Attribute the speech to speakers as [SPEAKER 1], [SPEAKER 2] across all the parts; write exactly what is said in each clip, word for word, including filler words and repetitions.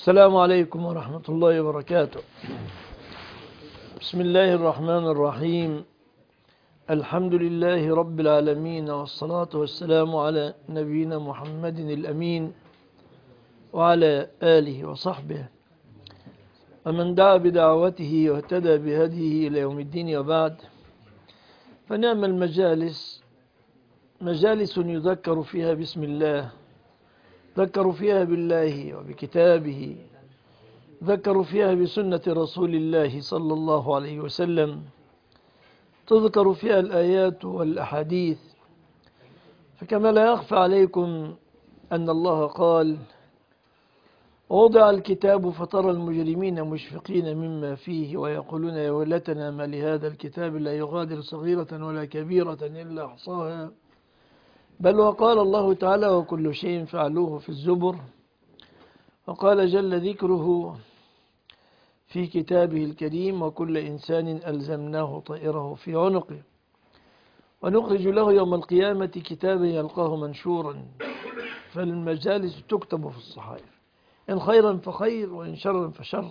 [SPEAKER 1] السلام عليكم ورحمة الله وبركاته. بسم الله الرحمن الرحيم. الحمد لله رب العالمين، والصلاة والسلام على نبينا محمد الأمين وعلى آله وصحبه ومن دعا بدعوته واهتدى بهديه إلى يوم الدين، وبعد. فنعم المجالس، مجالس يذكر فيها باسم الله، ذكروا فيها بالله وبكتابه، ذكروا فيها بسنة رسول الله صلى الله عليه وسلم، تذكر فيها الآيات والأحاديث. فكما لا يخفى عليكم أن الله قال: ووضع الكتاب فترى المجرمين مشفقين مما فيه ويقولون يا ويلتنا ما لهذا الكتاب لا يغادر صغيرة ولا كبيرة إلا أحصاها، بل وقال الله تعالى: وكل شيء فعلوه في الزبر. وقال جل ذكره في كتابه الكريم: وكل إنسان ألزمناه طائره في عنقه ونخرج له يوم القيامة كتابا يلقاه منشورا. فالمجالس تكتب في الصحائف، إن خيرا فخير وإن شرا فشر.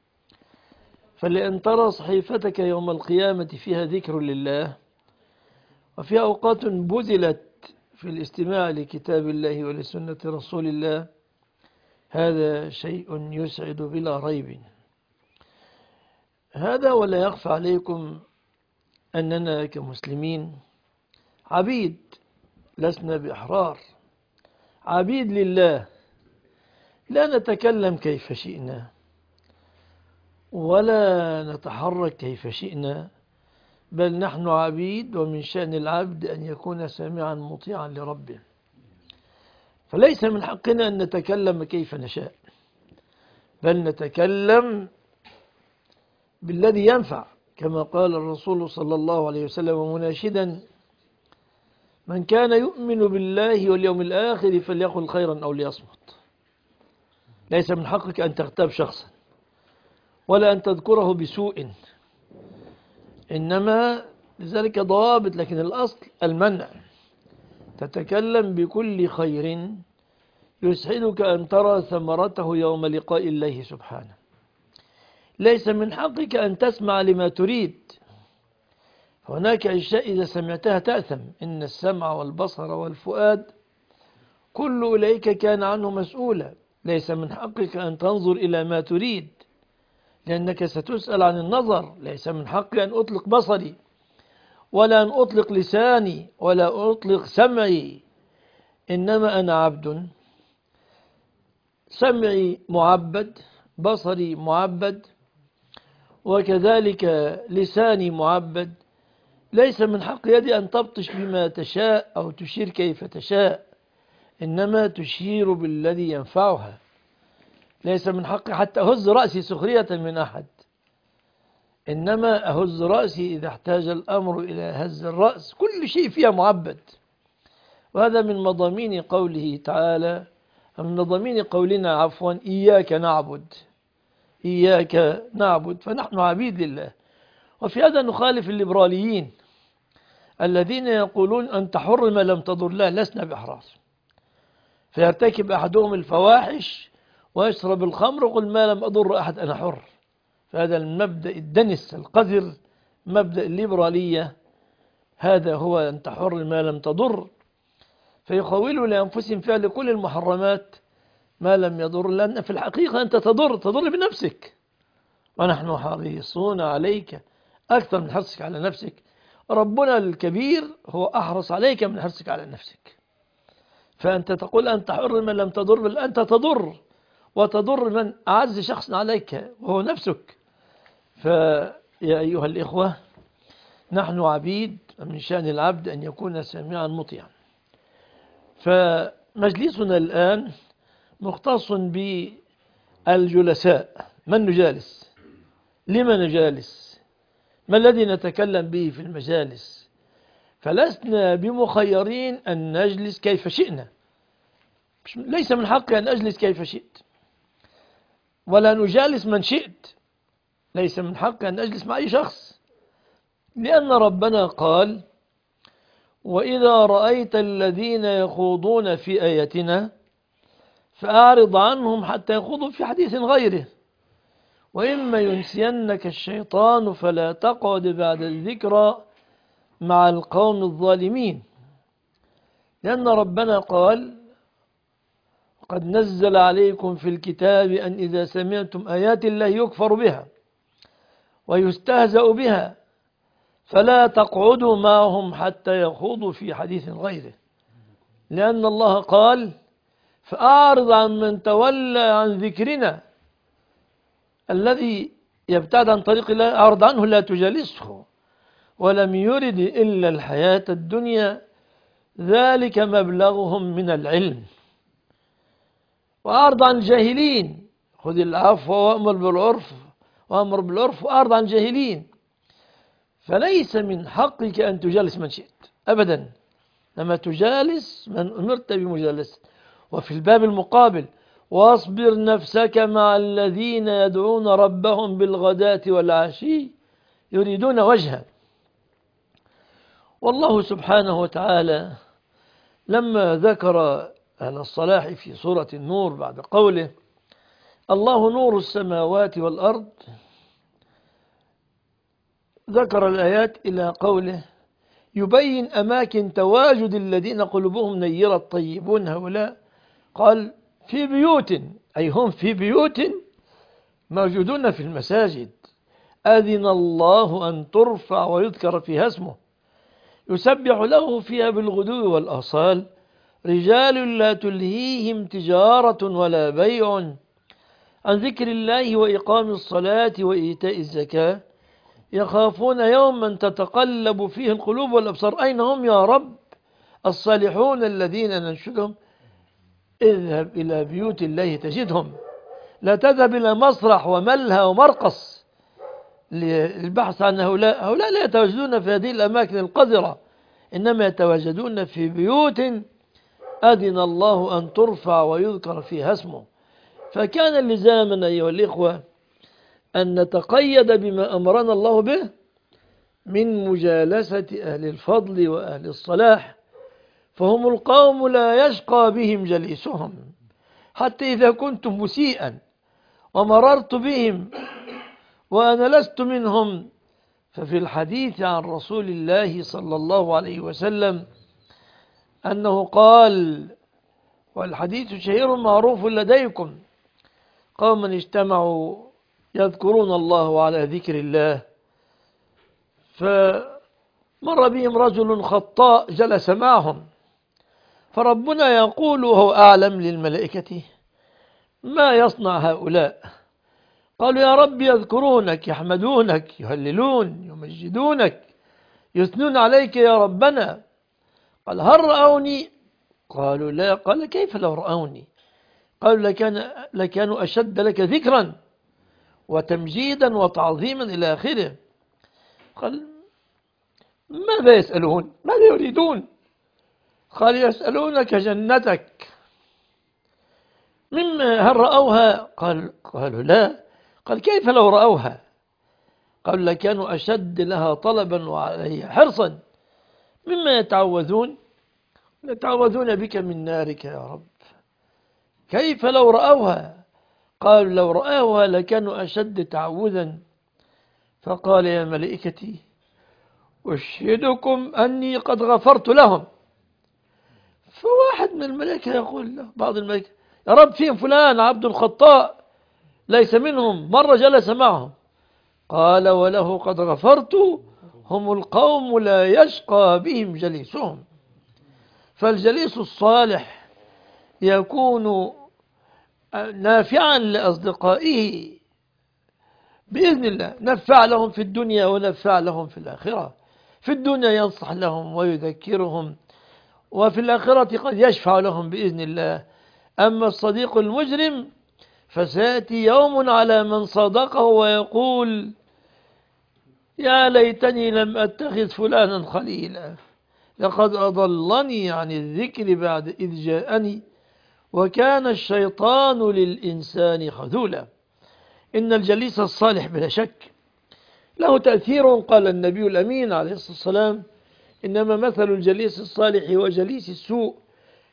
[SPEAKER 1] فلأن ترى صحيفتك يوم القيامة فيها ذكر لله، وفيها أوقات بذلت في الاستماع لكتاب الله ولسنة رسول الله، هذا شيء يسعد بلا ريب. هذا ولا يخفى عليكم أننا كمسلمين عبيد، لسنا بأحرار، عبيد لله، لا نتكلم كيف شئنا ولا نتحرك كيف شئنا، بل نحن عبيد، ومن شأن العبد أن يكون سامعا مطيعا لربه. فليس من حقنا أن نتكلم كيف نشاء، بل نتكلم بالذي ينفع، كما قال الرسول صلى الله عليه وسلم مناشدا: من كان يؤمن بالله واليوم الآخر فليقل خيرا أو ليصمت. ليس من حقك أن تغتاب شخصا ولا أن تذكره بسوء، إنما لذلك ضوابط، لكن الأصل المنع. تتكلم بكل خير يسعدك أن ترى ثمرته يوم لقاء الله سبحانه. ليس من حقك أن تسمع لما تريد. هناك أشياء إذا سمعتها تأثم، إن السمع والبصر والفؤاد كل أولئك كان عنه مسؤولا. ليس من حقك أن تنظر إلى ما تريد، لأنك ستسأل عن النظر. ليس من حقي أن أطلق بصري ولا أن أطلق لساني ولا أطلق سمعي، إنما أنا عبد، سمعي معبد، بصري معبد، وكذلك لساني معبد. ليس من حق يدي أن تبطش بما تشاء أو تشير كيف تشاء، إنما تشير بالذي ينفعها. ليس من حقي حتى أهز رأسي سخرية من أحد، إنما أهز رأسي إذا احتاج الأمر إلى هز الرأس. كل شيء فيها معبد. وهذا من مضامين قوله تعالى، من مضامين قولنا عفوا: إياك نعبد، إياك نعبد. فنحن عبيد لله. وفي هذا نخالف الليبراليين الذين يقولون أنت حر ما لم تضر. لا، لسنا بأحرار. فيرتكب أحدهم الفواحش ويشرب الخمر ويقول ما لم أضر أحد أنا حر. فهذا المبدأ الدنس القذر، مبدأ الليبرالية، هذا هو أنت حر ما لم تضر. فيخولوا لأنفسهم فعل كل المحرمات ما لم يضر، لأن في الحقيقة أنت تضر تضر بنفسك، ونحن حريصون عليك أكثر من حرصك على نفسك. ربنا الكبير هو أحرص عليك من حرصك على نفسك. فأنت تقول أنت حر من لم تضر، بل أنت تضر، وتضر من أعز شخص عليك وهو نفسك. فيا أيها الإخوة، نحن عبيد، من شأن العبد أن يكون سامعا مطيعا. فمجلسنا الآن مختص بالجلساء. من نجالس؟ لما نجالس؟ ما الذي نتكلم به في المجالس؟ فلسنا بمخيرين أن نجلس كيف شئنا. ليس من حقي أن أجلس كيف شئت، ولا نجالس من شئت. ليس من حقي أن أجلس مع أي شخص، لأن ربنا قال: وإذا رأيت الذين يخوضون في آياتنا فأعرض عنهم حتى يخوضوا في حديث غيره. وإما ينسينك الشيطان فلا تقعد بعد الذكرى مع القوم الظالمين، لأن ربنا قال: قد نزل عليكم في الكتاب أن إذا سمعتم آيات الله يكفر بها ويستهزأ بها فلا تقعدوا معهم حتى يخوضوا في حديث غيره، لأن الله قال: فأعرض عن من تولى عن ذكرنا. الذي يبتعد عن طريق الله أعرض عنه لا تجالسه، ولم يرد إلا الحياة الدنيا، ذلك مبلغهم من العلم. وأعرض عن الجاهلين، خذ العفو وأمر بالعرف وأمر بالعرف وأعرض عن الجاهلين. فليس من حقك أن تجالس من شئت أبدا، لما تجالس من أمرت بمجالسة. وفي الباب المقابل: واصبر نفسك مع الذين يدعون ربهم بالغداة والعشي يريدون وجهه. والله سبحانه وتعالى لما ذكر أهل الصلاح في سورة النور بعد قوله: الله نور السماوات والأرض، ذكر الآيات إلى قوله يبين أماكن تواجد الذين قلوبهم نيرة طيبون هؤلاء، قال: في بيوت، أي هم في بيوت موجودون في المساجد، أذن الله أن ترفع ويذكر فيها اسمه يسبح له فيها بالغدو والآصال رجال لا تلهيهم تجارة ولا بيع عن ذكر الله وإقام الصلاة وإيتاء الزكاة يخافون يوما تتقلب فيه القلوب والأبصار. أين هم يا رب الصالحون الذين ننشدهم؟ اذهب إلى بيوت الله تجدهم، لا تذهب إلى مسرح وملهى ومرقص للبحث عن هؤلاء. هؤلاء لا يتواجدون في هذه الأماكن القذرة، إنما يتواجدون في بيوت أذن الله أن ترفع ويذكر فيها اسمه. فكان لزاما أيها الإخوة أن نتقيد بما أمرنا الله به من مجالسة أهل الفضل وأهل الصلاح، فهم القوم لا يشقى بهم جليسهم، حتى إذا كنت مسيئا ومررت بهم وأنا لست منهم. ففي الحديث عن رسول الله صلى الله عليه وسلم أنه قال، والحديث شهير معروف لديكم: قوما اجتمعوا يذكرون الله على ذكر الله، فمر بهم رجل خطاء جلس معهم، فربنا يقول وهو أعلم للملائكة: ما يصنع هؤلاء؟ قالوا: يا رب يذكرونك يحمدونك يهللون يمجدونك يثنون عليك يا ربنا. قال: هل رأوني؟ قالوا: لا. قال: كيف لو رأوني؟ قالوا: لكان لكانوا أشد لك ذكرا وتمجيدا وتعظيما إلى آخره. قال: ماذا يسألون؟ ماذا يريدون؟ قال: يسألونك جنتك، مما هل رأوها؟ قال قالوا: لا. قال: كيف لو رأوها؟ قالوا: لكانوا أشد لها طلبا وعليها حرصا. مما يتعوذون؟ يتعوذون بك من نارك يا رب. كيف لو رأوها؟ قالوا: لو رأوها لكانوا أشد تعوذا. فقال: يا ملائكتي أشهدكم أني قد غفرت لهم. فواحد من الملائكة يقول له، بعض الملائكة: يا رب فيهم فلان عبد الخطاء ليس منهم، مرة جلس معهم. قال: وله قد غفرت، هم القوم لا يشقى بهم جليسهم. فالجليس الصالح يكون نافعا لأصدقائه بإذن الله، نفع لهم في الدنيا ونفع لهم في الآخرة. في الدنيا ينصح لهم ويذكرهم، وفي الآخرة قد يشفع لهم بإذن الله. أما الصديق المجرم فسيأتي يوم على من صادقه ويقول: يا ليتني لم أتخذ فلانا خليلا، لقد أضلني عن الذكر بعد إذ جاءني وكان الشيطان للإنسان خذولا. إن الجليس الصالح بلا شك له تأثير. قال النبي الأمين عليه الصلاة والسلام: إنما مثل الجليس الصالح وجليس السوء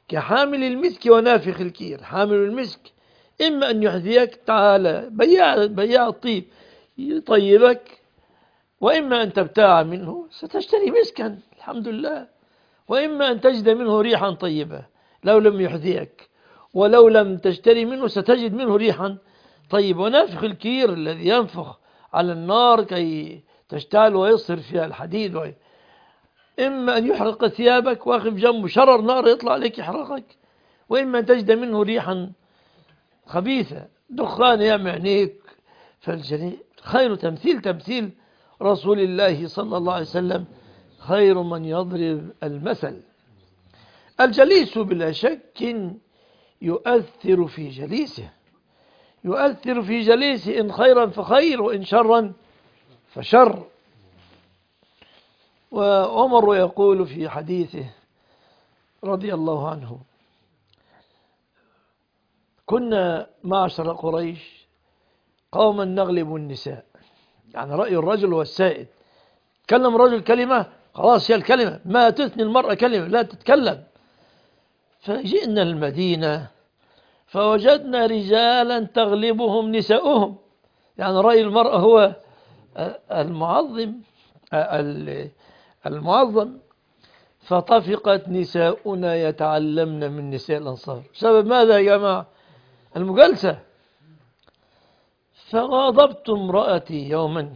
[SPEAKER 1] كحامل المسك ونافخ الكير. حامل المسك إما أن يحذيك، تعالى بياع بياع الطيب يطيبك، وإما أن تبتاع منه ستشتري مسكا الحمد لله، وإما أن تجد منه ريحا طيبة لو لم يحذيك، ولو لم تشتري منه ستجد منه ريحا طيب. ونافخ الكير الذي ينفخ على النار كي تشتعل ويصهر فيها الحديد وي. إما أن يحرق ثيابك واقف جنبه شرر نار يطلع عليك يحرقك، وإما أن تجد منه ريحا خبيثة دخان يعمي عينيك. فالجليل خير تمثيل تمثيل رسول الله صلى الله عليه وسلم، خير من يضرب المثل. الجليس بلا شك يؤثر في جليسه، يؤثر في جليسه إن خيرا فخير وإن شرا فشر. وعمر يقول في حديثه رضي الله عنه: كنا معشر قريش قوما نغلب النساء، يعني رأي الرجل هو السائد. تكلم الرجل كلمة خلاص هي الكلمة، ما تثني المرأة كلمة لا تتكلم. فجئنا المدينة فوجدنا رجالا تغلبهم نساؤهم، يعني رأي المرأة هو المعظم المعظم. فطفقت نساؤنا يتعلمن من نساء الأنصار. سبب ماذا يا جماعة؟ المجالسة. فغاضبت امرأتي يوما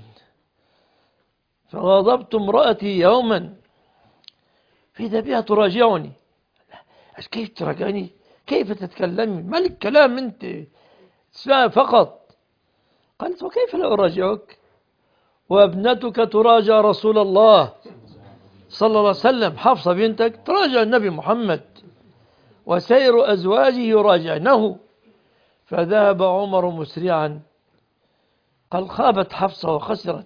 [SPEAKER 1] فغاضبت امرأتي يوما فإذا بها تراجعني. كيف تراجعني؟ كيف تتكلمي؟ ما لك كلام أنت تسمع فقط. قالت: وكيف لا أراجعك وابنتك تراجع رسول الله صلى الله عليه وسلم، حفصة بنتك تراجع النبي محمد، وسائر أزواجه يراجعنه. فذهب عمر مسرعا، قال: خابت حفصة وخسرت.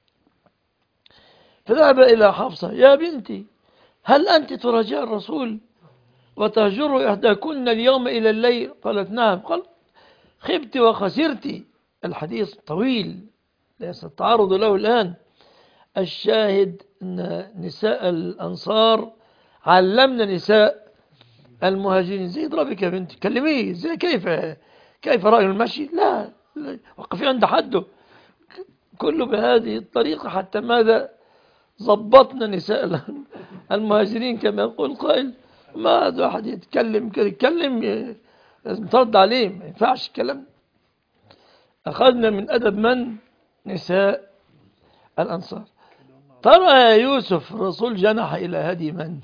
[SPEAKER 1] فذهب إلى حفصة: يا بنتي، هل أنت تراجع الرسول وتهجر إحداكن اليوم إلى الليل؟ قالت: نعم. قال: خبت وخسرت. الحديث طويل ليس التعرض له الآن. الشاهد أن نساء الأنصار علمنا نساء المهاجرين: زي اضربك يا بنتي، كلميه زي كيف كيف رأي المشي، لا, لا وقفي عند حده، كله بهذه الطريقة. حتى ماذا ضبطنا نساء المهاجرين كما يقول قائل: ما هذا واحد يتكلم كده يتكلم لازم ترد عليه، ما ينفعش الكلام. أخذنا من أدب من؟ نساء الأنصار. ترى يا يوسف الرسول جنح إلى هدي من؟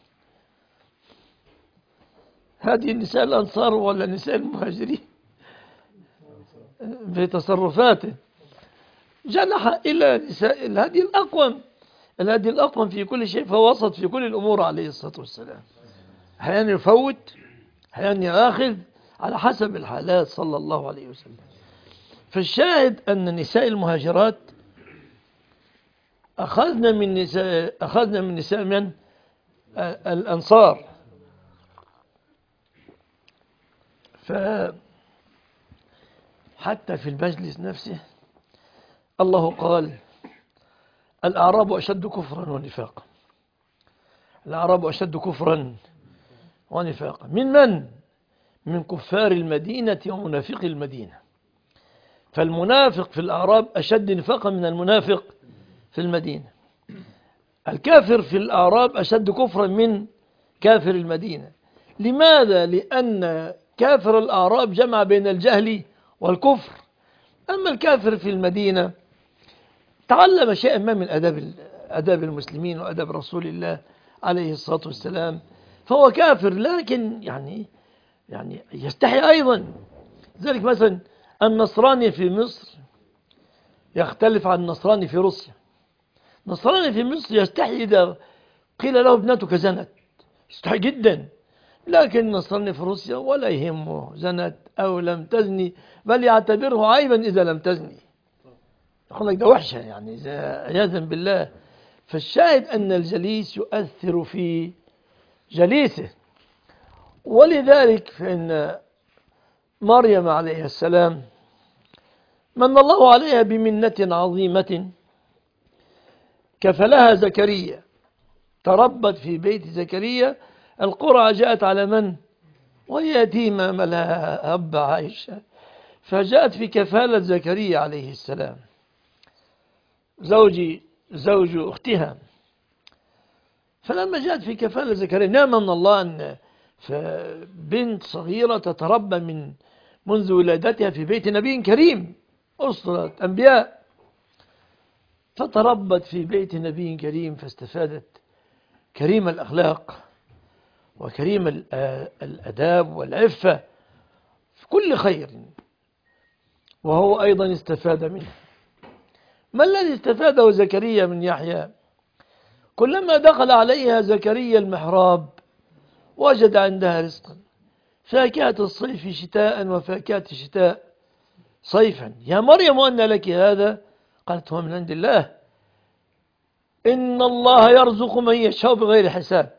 [SPEAKER 1] هدي نساء الأنصار ولا نساء المهاجرين؟ في تصرفاته جنح إلى نساء الهدي الأقوم، الهدي الأقوم في كل شيء، فهو وسط في كل الأمور عليه الصلاة والسلام. أحيانا يفوت، أحيانا يأخذ، على حسب الحالات صلى الله عليه وسلم. فالشاهد أن نساء المهاجرات أخذنا من نساء أخذنا من نساء من الأنصار. فحتى في المجلس نفسه الله قال: الأعراب أشد كفرا ونفاقا. الأعراب أشد كفرا ونفاقا من من؟ من كفار المدينة ومنافقي المدينة. فالمنافق في الأعراب أشد نفاقا من المنافق في المدينة. الكافر في الأعراب أشد كفرا من كافر المدينة. لماذا؟ لأن كافر الأعراب جمع بين الجهل والكفر، أما الكافر في المدينة تعلم شيئا ما من أداب أداب المسلمين وأداب رسول الله عليه الصلاة والسلام، فهو كافر لكن يعني يعني يستحي أيضا. ذلك مثلا النصراني في مصر يختلف عن النصراني في روسيا. النصراني في مصر يستحي إذا قيل له ابنتك زنت، يستحي جدا، لكن النصراني في روسيا ولا يهمه زنت أو لم تزني، بل يعتبره عيبا إذا لم تزني، يقول لك ده وحشة يعني عياذا بالله. فالشاهد أن الجليس يؤثر في جليسه. ولذلك فإن مريم عليه السلام من الله عليها بمنة عظيمة، كفلها زكريا، تربت في بيت زكريا. القرعة جاءت على من؟ وهي يتيمة ما لها أب عائشة، فجاءت في كفالة زكريا عليه السلام زوج زوج أختها. فلما جاءت في كفالة زكريا نعم من الله أن بنت صغيرة تتربى من منذ ولادتها في بيت نبي كريم، أسرة أنبياء، فتربت في بيت نبي كريم فاستفادت كريم الأخلاق وكريم الأداب والعفة في كل خير، وهو أيضا استفاد منه. ما الذي استفاده زكريا من يحيى؟ كلما دخل عليها زكريا المحراب وجد عندها رزقا، فاكهة الصيف شتاء وفاكهة الشتاء صيفا. يا مريم أن لك هذا؟ قالت هو من عند الله، إن الله يرزق من يشاء بغير حساب.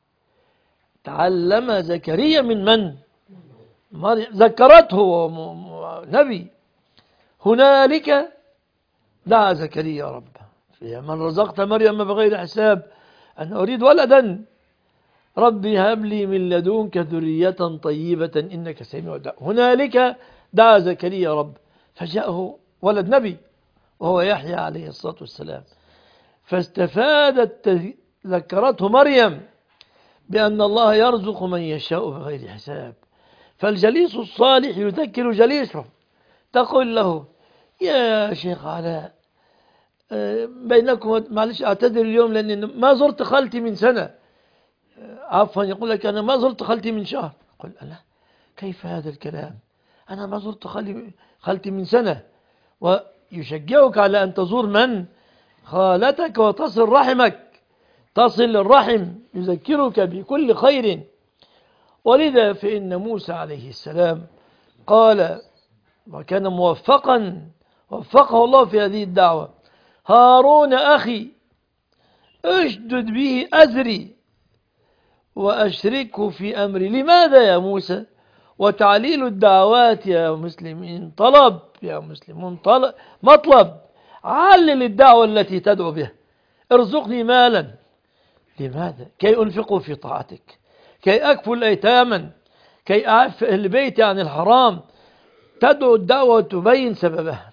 [SPEAKER 1] تعلم زكريا من من؟ مريم، ذكرته نبي. هنالك دعا زكريا ربه، يا من رزقت مريم بغير حساب أنا أريد ولدا، ربي هب لي من لدنك ذرية طيبة إنك سميع الدعاء. هنالك دعا زكريا رب فجاءه ولد نبي وهو يحيى عليه الصلاة والسلام. فاستفادت ذكرته مريم بأن الله يرزق من يشاء بغير حساب. فالجليس الصالح يذكر جليسه، تقول له يا شيخ علاء بينكم، معلش أعتذر اليوم لأني ما زرت خالتي من سنة، عفوا يقول لك أنا ما زرت خالتي من شهر. قل ألا كيف هذا الكلام؟ أنا ما زرت خالتي من سنة. ويشجعك على أن تزور من؟ خالتك وتصل رحمك، تصل الرحم، يذكرك بكل خير. ولذا فإن موسى عليه السلام قال وكان موفقا، وفقه الله في هذه الدعوة: هارون أخي اشدد به أزري وأشركه في أمري. لماذا يا موسى؟ وتعليل الدعوات يا مسلمين طلب، يا مسلمون طلب، مطلب. علل الدعوة التي تدعو بها. ارزقني مالا، لماذا؟ كي أنفقه في طاعتك، كي أكفل أيتاما، كي أعف أهل بيتي عن الحرام. تدعو الدعوة وتبين سببها.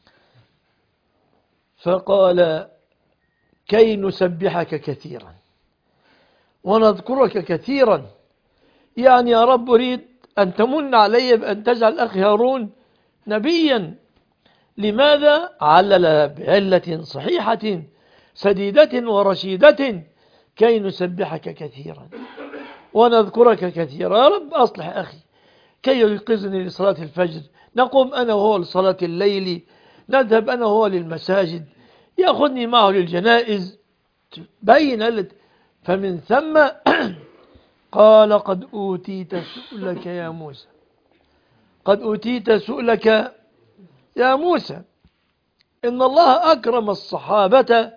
[SPEAKER 1] فقال كي نسبحك كثيرا ونذكرك كثيرا. يعني يا رب أريد أن تمن علي بأن تجعل أخي هارون نبيا. لماذا؟ علل بعلة صحيحة سديدة ورشيدة: كي نسبحك كثيرا ونذكرك كثيرا. يا رب أصلح أخي كي يوقظني لصلاة الفجر، نقوم أنا وهو لصلاة الليل، نذهب أنا وهو للمساجد، يأخذني معه للجنائز. بين فمن ثم قال قد أوتيت سؤلك يا موسى، قد أوتيت سؤلك يا موسى. إن الله أكرم الصحابة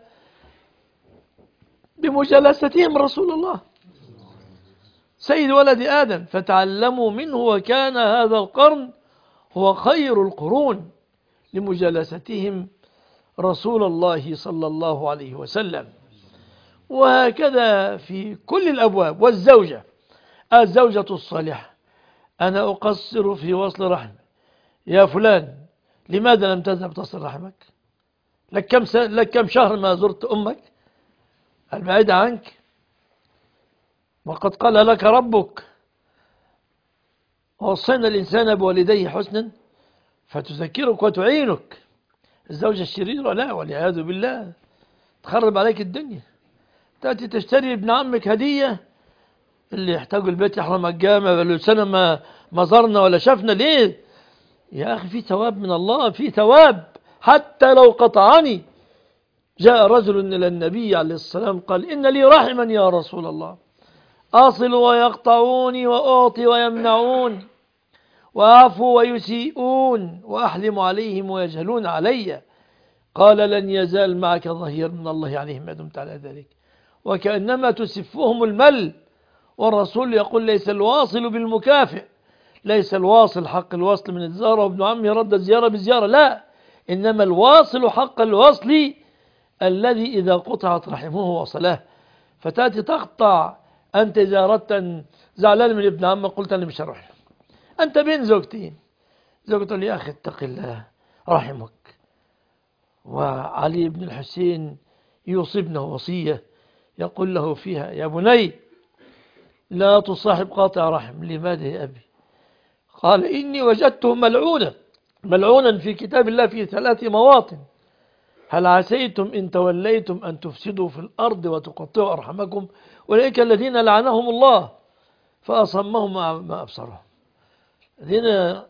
[SPEAKER 1] بمجالستهم رسول الله سيد ولد آدم، فتعلموا منه، وكان هذا القرن هو خير القرون لمجالستهم رسول الله صلى الله عليه وسلم. وهكذا في كل الأبواب. والزوجة، الزوجة الصالحة: أنا أقصر في وصل رحمي. يا فلان لماذا لم تذهب تصل رحمك؟ لك كم, س... لك كم شهر ما زرت أمك البعيدة عنك؟ وقد قال لك ربك: ووصينا الإنسان بوالديه حسنا، فتذكرك وتعينك. الزوجة الشريرة لا، والعياذ بالله، تخرب عليك الدنيا. تأتي تشتري ابن عمك هدية، اللي يحتاجوا البيت يحرم الجامع، بل سنة ما ما زرنا ولا شفنا. ليه يا أخي؟ في ثواب من الله، في ثواب حتى لو قطعني. جاء رجل إلى النبي عليه السلام قال: إن لي رحما يا رسول الله، أصل ويقطعوني، وأعطي ويمنعون، وأعفو ويسيئون، وأحلم عليهم ويجهلون علي. قال: لن يزال معك ظهير من الله عليهم ما دمت على ذلك. وكأنما تسفهم المل. والرسول يقول: ليس الواصل بالمكافئ، ليس الواصل حق الوصل من الزيارة وابن عمه رد الزيارة بزيارة، لا، إنما الواصل حق الوصل الذي إذا قطعت رحمه وصله. فتأتي تقطع أنت إذا أردت أن زعلان من ابن عمك قلت أنا مش هروح له. أنت بين زوجتين، زوجته تقول لي يا أخي اتق الله رحمك، وعلي بن الحسين يوصي ابنه وصية يقول له فيها يا بني لا تصاحب قاطع رحم. لماذا يا أبي؟ قال إني وجدته ملعونا ملعونا في كتاب الله في ثلاث مواطن: هل عسيتم إن توليتم أن تفسدوا في الأرض وتقطعوا أرحمكم أولئك الذين لعنهم الله فأصمهم ما أبصرهم. الذين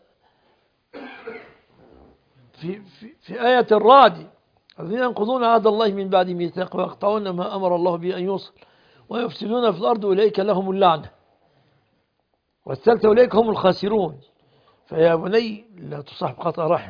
[SPEAKER 1] في, في, في آية الرعد الذين ينقضون عهد الله من بعد ميثاقه ويقطعون ما أمر الله به أن يوصل ويفسدون في الأرض أولئك لهم اللعنة. والثالثة أولئك هم الخاسرون. فيا بني لا تصاحب قطع رحم.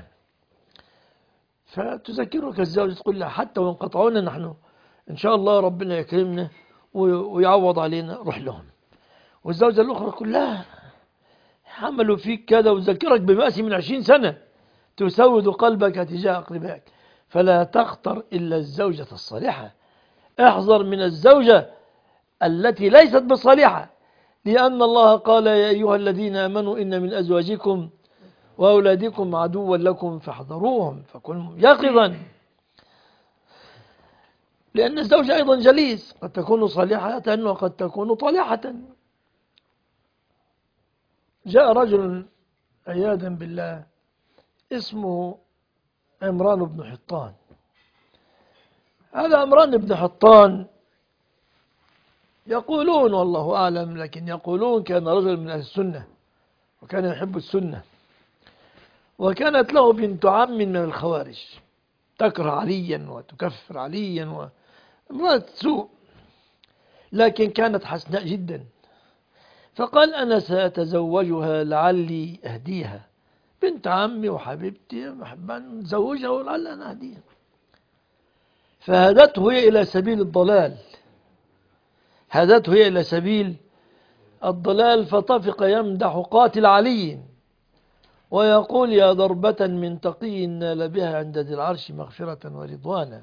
[SPEAKER 1] فتذكرك الزوج تقول لها حتى وإن قطعونا نحن إن شاء الله ربنا يكرمنا ويعوض علينا روح لهم. والزوجة الأخرى تقول لا حملوا فيك كذا وتذكرك بمأسي من عشرين سنة تسود قلبك تجاه أقربائك. فلا تختر إلا الزوجة الصالحة. احذر من الزوجة التي ليست بصالحة، لأن الله قال يا أيها الذين آمنوا إن من أزواجكم وأولادكم عدوا لكم فاحذروهم فكن يقظا. لأن الزوجة أيضا جليس، قد تكون صالحة وقد تكون طالحة. جاء رجل عياذا بالله اسمه عمران بن حطان. هذا عمران بن حطان يقولون والله أعلم لكن يقولون كان رجل من أهل السنة وكان يحب السنة، وكانت له بنت عم من الخوارج تكره عليا وتكفر عليا وامرأة سوء، لكن كانت حسناء جدا. فقال أنا سأتزوجها لعلي أهديها، بنت عمي وحبيبتي محبا نتزوجها ولعل أنا أهديها. فهدته هي إلى سبيل الضلال هدته هي إلى سبيل الضلال فطفق يمدح قاتل علي ويقول يا ضربة من تقي نال بها عند ذي العرش مغفرة ورضوانا،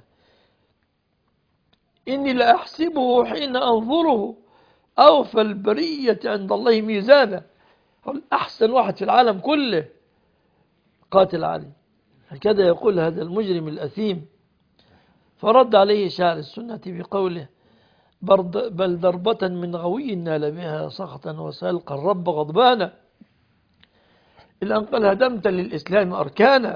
[SPEAKER 1] إني لأحسبه حين أنظره أوفى البرية عند الله ميزانا. هو الأحسن واحد في العالم كله قاتل علي. هكذا يقول هذا المجرم الأثيم. فرد عليه شاعر السنة بقوله بل ضربة من غوي نال بها سخطا وسألقى الرب غضبانا، إلا أن قال هدمت للإسلام أركانا.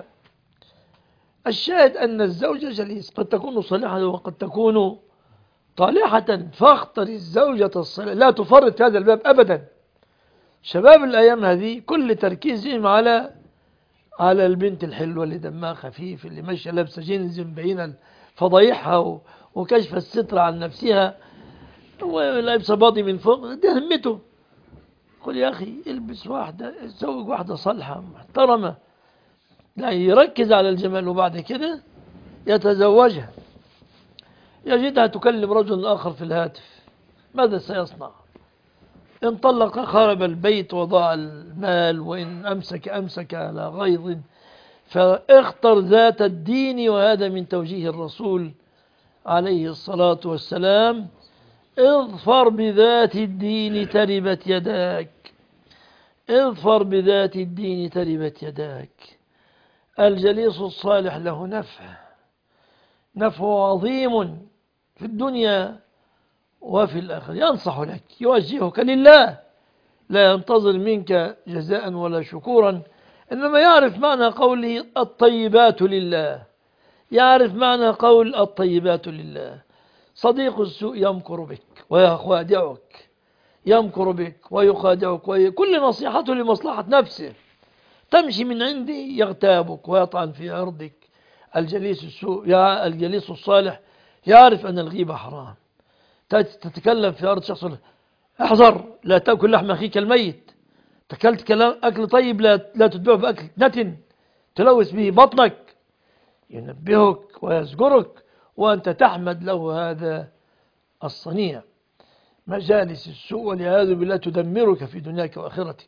[SPEAKER 1] الشاهد أن الزوجة جليس قد تكون صالحة وقد تكون طالحة، فاختر الزوجة الصالحة، لا تفرط في هذا الباب أبدا. شباب الأيام هذه كل تركيزهم على على البنت الحلوة اللي دمها خفيف اللي ماشية لابسة جينز مبينة فضايحها وكشف الستر عن نفسها ولابسة باضي من فوق، ده همته. قل يا أخي البس واحدة زوج واحدة صالحة محترمة، لا يركز على الجمال وبعد كده يتزوجها. يجدها تكلم رجل آخر في الهاتف، ماذا سيصنع؟ إن طلق خرب البيت وضاع المال، وإن أمسك أمسك على غيظ. فاختر ذات الدين، وهذا من توجيه الرسول عليه الصلاة والسلام: اظفر بذات الدين تربت يداك. اظفر بذات الدين تربت يداك. الجليس الصالح له نفع نفع عظيم في الدنيا وفي الآخرة. ينصح لك يوجهك لله، لا ينتظر منك جزاء ولا شكورا، إنما يعرف معنى قوله الطيبات لله. يعرف معنى قول الطيبات لله. صديق السوء يمكر بك ويخادعك يمكر بك ويخادعك وكل نصيحته لمصلحة نفسه. تمشي من عندي يغتابك ويطعن في عرضك. الجليس السوء يا الجليس الصالح يعرف أن الغيبة حرام. تتكلم في أرض شخص احذر لا تأكل لحم أخيك الميت. تكلت كلام أكل طيب لا لا تتبعه بأكل نتن تلوث به بطنك. ينبهك ويزجرك وأنت تحمد له هذا الصنيع. مجالس السوء والعياذ بالله تدمرك في دنياك وآخرتك.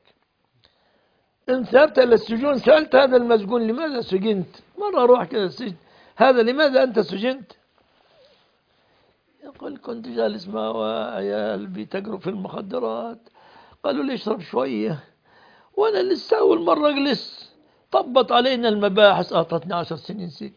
[SPEAKER 1] إن ذهبت إلى السجون سألت هذا المسجون لماذا سجنت؟ مرة أروح كذا السجن، هذا لماذا أنت سجنت؟ قل كنت جالس مع عيال بيتاجروا في المخدرات، قالوا لي اشرب شوية، وأنا لسه أول مرة أجلس، طبت علينا المباحث، أعطتني عشر سنين سجن.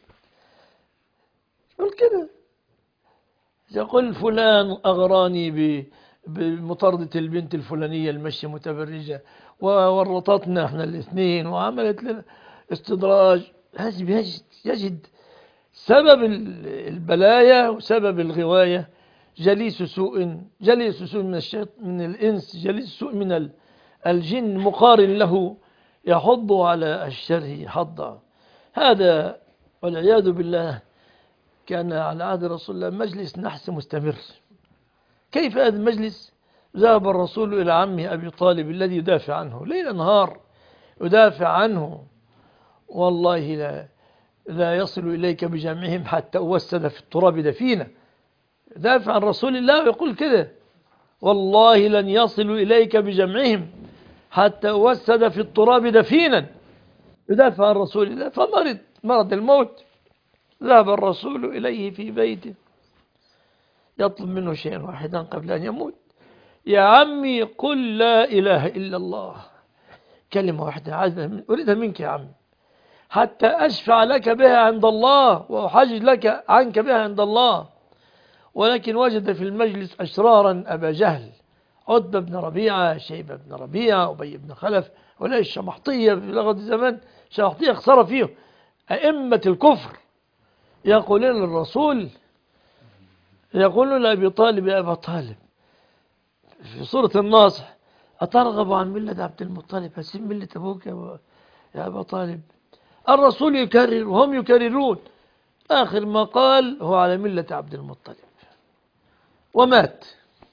[SPEAKER 1] قل كده. يقول فلان أغراني ب بمطاردة البنت الفلانية المشي متبرجة، وورطتنا احنا الاثنين وعملت لنا استدراج. لازم يجد, يجد سبب البلايا وسبب الغواية. جليس سوء جليس سوء من الشيط من الإنس، جليس سوء من الجن، مقارن له يحض على الشر حضا. هذا والعياذ بالله كان على عهد رسول الله مجلس نحس مستمر. كيف هذا المجلس؟ ذهب الرسول إلى عمه أبي طالب الذي يدافع عنه ليل نهار، يدافع عنه، والله لا لا يصل إليك بجمعهم حتى أوسد في التراب دفينا. يدافع عن رسول الله ويقول كده: والله لن يصلوا إليك بجمعهم حتى أوسد في التراب دفينا. يدافع عن رسول الله، فمرض مرض الموت. ذهب الرسول إليه في بيته يطلب منه شيئا واحدا قبل أن يموت: يا عمي قل لا إله إلا الله، كلمة واحدة عايزة أريدها منك يا عم، حتى أشفع لك بها عند الله وأحجج لك عنك بها عند الله. ولكن وجد في المجلس أشرارا: أبا جهل، عتبة بن ربيعة، شيبة بن ربيعة، أبي بن خلف، ولا الشمحطية في لغة الزمان، شمحطية خسر فيه أئمة الكفر. يقولون للرسول، يقولون لأبي طالب: يا أبا طالب، في سورة الناصح: أترغب عن ملة عبد المطلب؟ هسيب ملة أبوك يا أبا طالب؟ الرسول يكرر وهم يكررون، آخر ما قال: هو على ملة عبد المطلب، ومات.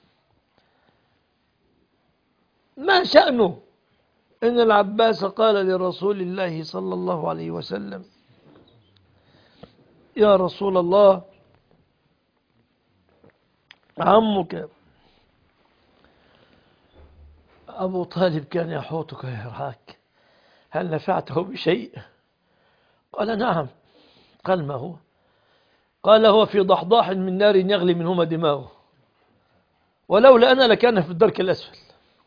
[SPEAKER 1] ما شأنه إن العباس قال لرسول الله صلى الله عليه وسلم: يا رسول الله، عمك أبو طالب كان يحوطك ويرعاك، هل نفعته بشيء؟ قال: نعم. قال: ما هو؟ قال: هو في ضحضاح من نار يغلي منهما دماغه، ولولا أنا لكان في الدرك الأسفل.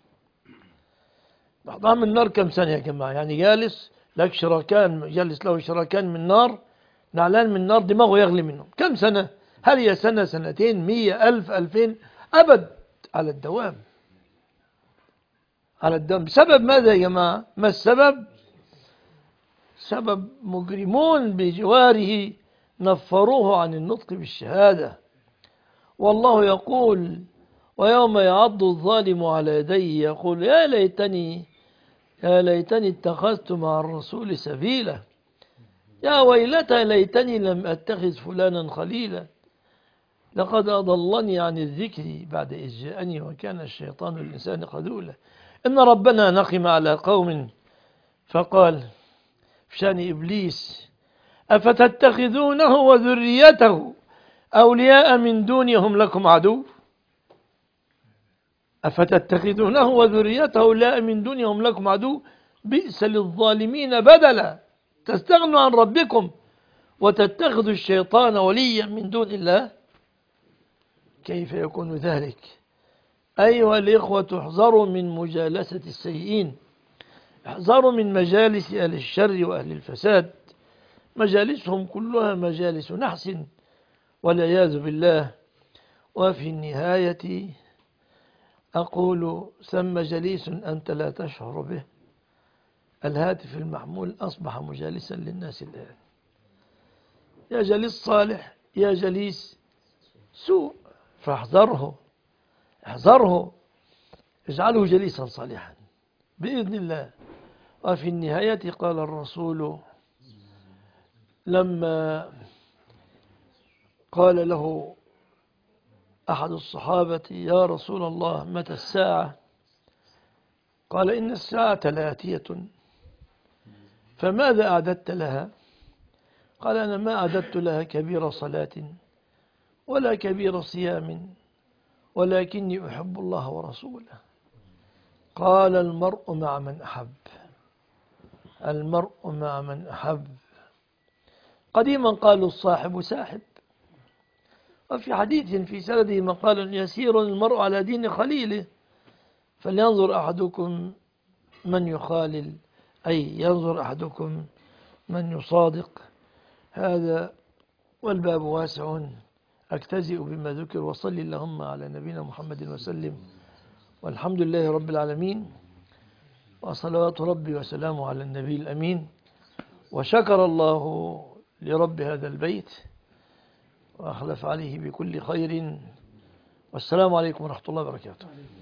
[SPEAKER 1] ضحضاح من النار كم سنة يا جماعة؟ يعني جالس لك شراكان، جالس له شراكان من نار، نعلان من نار، دماغه يغلي منهم كم سنة؟ هل هي سنة، سنتين، مية، ألف، ألفين؟ أبد، على الدوام، على الدوام. بسبب ماذا يا جماعة؟ ما السبب؟ سبب مجرمون بجواره نفروه عن النطق بالشهادة. والله يقول: ويوم يعض الظالم على يديه يقول يا ليتني يا ليتني اتخذت مع الرسول سبيلا، يا ويلتى ليتني لم أتخذ فلانا خليلا، لقد أضلني عن الذكر بعد إذ جاءني وكان الشيطان الإنسان خذولا. إن ربنا نقم على قوم فقال في شأن إبليس: أفتتخذونه وذريته أولياء من دونهم لكم عدو. أفتتخذونه وذريته أولياء من دونهم لكم عدو، بئس للظالمين بدلا. تستغنوا عن ربكم وتتخذوا الشيطان وليا من دون الله، كيف يكون ذلك؟ أيها الإخوة، احذروا من مجالسة السيئين، احذروا من مجالس أهل الشر وأهل الفساد، مجالسهم كلها مجالس نحس والعياذ بالله. وفي النهاية أقول: ثم جليس أنت لا تشعر به، الهاتف المحمول أصبح مجالسا للناس الآن. يا جليس صالح، يا جليس سوء، فاحذره، احذره، اجعله جليسا صالحا بإذن الله. وفي النهاية قال الرسول لما قال له أحد الصحابة: يا رسول الله متى الساعة؟ قال: إن الساعة لآتية، فماذا أعددت لها؟ قال: أنا ما أعددت لها كبير صلاة ولا كبير صيام، ولكني أحب الله ورسوله. قال: المرء مع من أحب، المرء مع من أحب. قديما قالوا: الصاحب ساحب، وفي حديث في سنده مقال يسير المرء على دين خليله فلينظر أحدكم من يخالل، أي ينظر أحدكم من يصادق. هذا والباب واسع، أجتزئ بما ذكر، وصل اللهم على نبينا محمد وسلم، والحمد لله رب العالمين، وصلوات ربي وسلامه على النبي الأمين. وشكر الله لرب هذا البيت وأخلف عليه بكل خير، والسلام عليكم ورحمة الله وبركاته.